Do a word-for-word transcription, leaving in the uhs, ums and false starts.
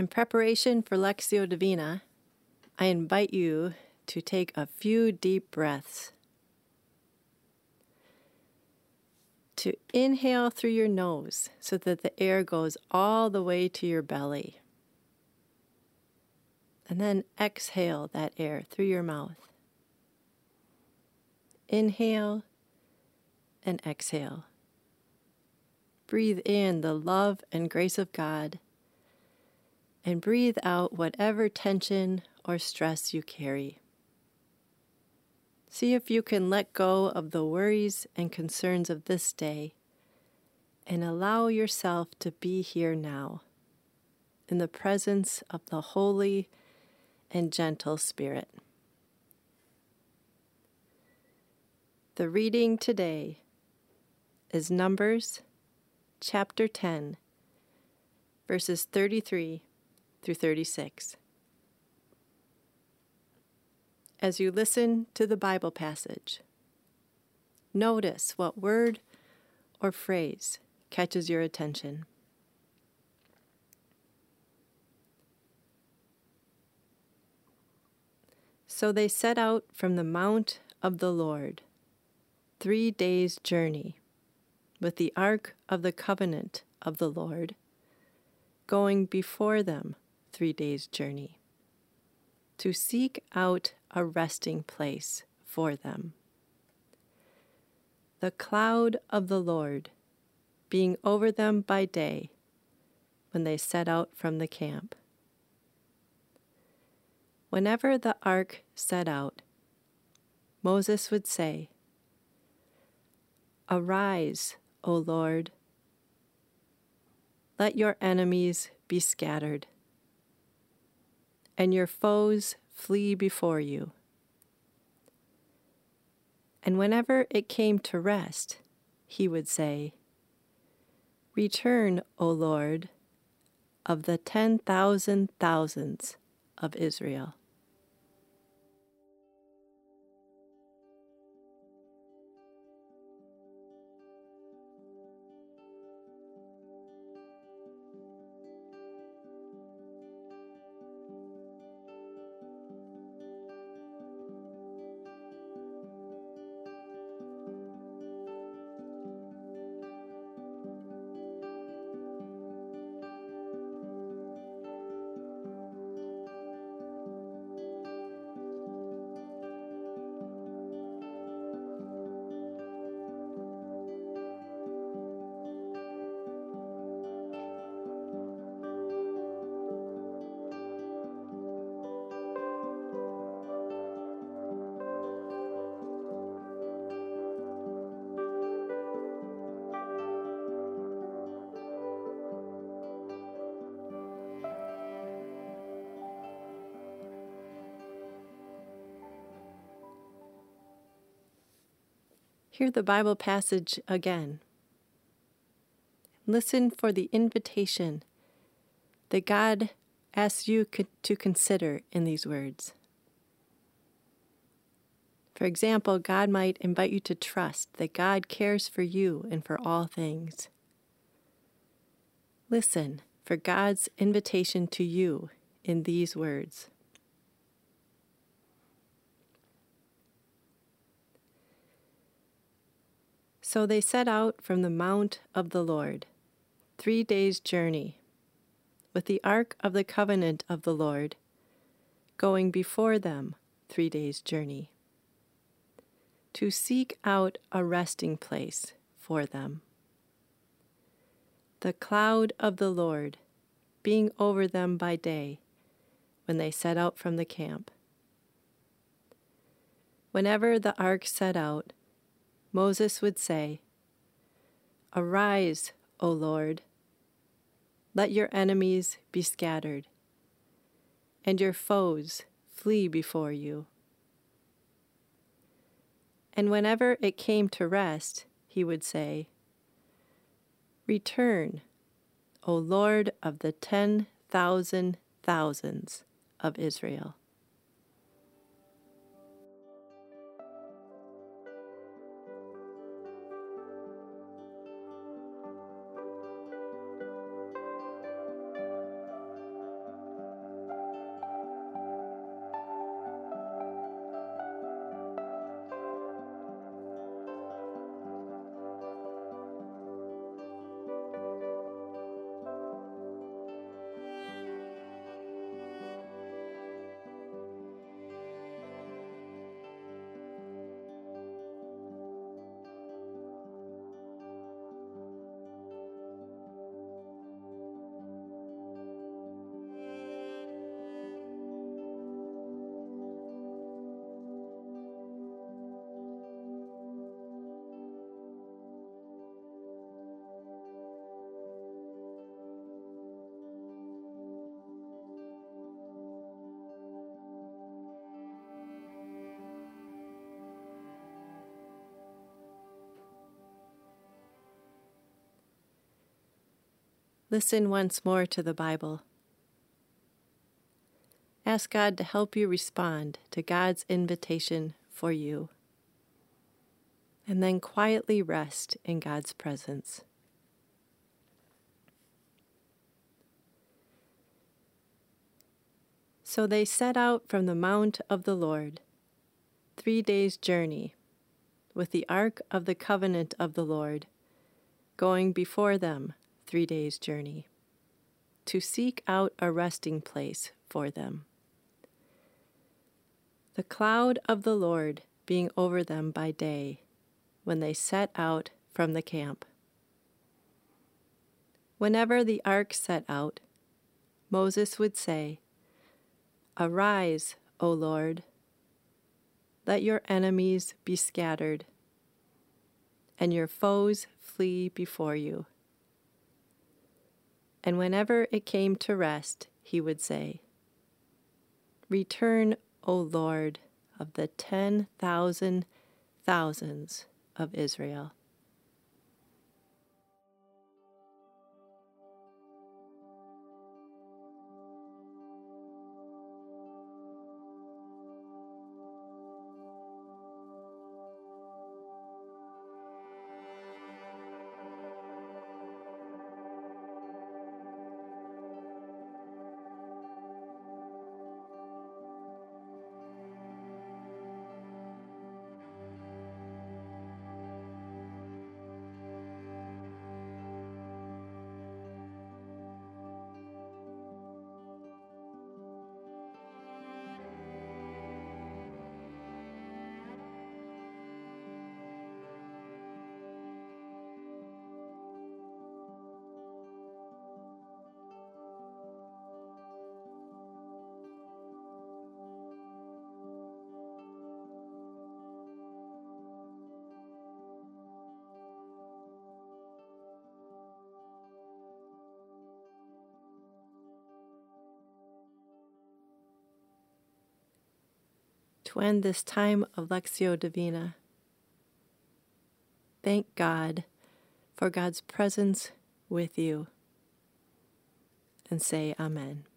In preparation for Lectio Divina, I invite you to take a few deep breaths. To inhale through your nose so that the air goes all the way to your belly. And then exhale that air through your mouth. Inhale and exhale. Breathe in the love and grace of God, and breathe out whatever tension or stress you carry. See if you can let go of the worries and concerns of this day and allow yourself to be here now, in the presence of the Holy and gentle Spirit. The reading today is Numbers chapter ten, verses thirty-three through thirty-six. As you listen to the Bible passage, notice what word or phrase catches your attention. So they set out from the mount of the Lord, three days' journey, with the ark of the covenant of the Lord, going before them three days' journey, to seek out a resting place for them. The cloud of the Lord being over them by day when they set out from the camp. Whenever the ark set out, Moses would say, "Arise, O Lord, let your enemies be scattered, and your foes flee before you." And whenever it came to rest, he would say, "Return, O Lord, of the ten thousand thousands of Israel." Hear the Bible passage again. Listen for the invitation that God asks you to consider in these words. For example, God might invite you to trust that God cares for you and for all things. Listen for God's invitation to you in these words. So they set out from the mount of the Lord, three days' journey, with the ark of the covenant of the Lord, going before them three days' journey, to seek out a resting place for them. The cloud of the Lord being over them by day when they set out from the camp. Whenever the ark set out, Moses would say, "Arise, O Lord, let your enemies be scattered, and your foes flee before you." And whenever it came to rest, he would say, "Return, O Lord of the ten thousand thousands of Israel." Listen once more to the Bible. Ask God to help you respond to God's invitation for you. And then quietly rest in God's presence. So they set out from the mount of the Lord, three days' journey, with the ark of the covenant of the Lord, going before them three days' journey, to seek out a resting place for them. The cloud of the Lord being over them by day, when they set out from the camp. Whenever the ark set out, Moses would say, "Arise, O Lord, let your enemies be scattered, and your foes flee before you." And whenever it came to rest, he would say, "Return, O Lord, of the ten thousand thousands of Israel." To end this time of Lectio Divina, thank God for God's presence with you, and say Amen.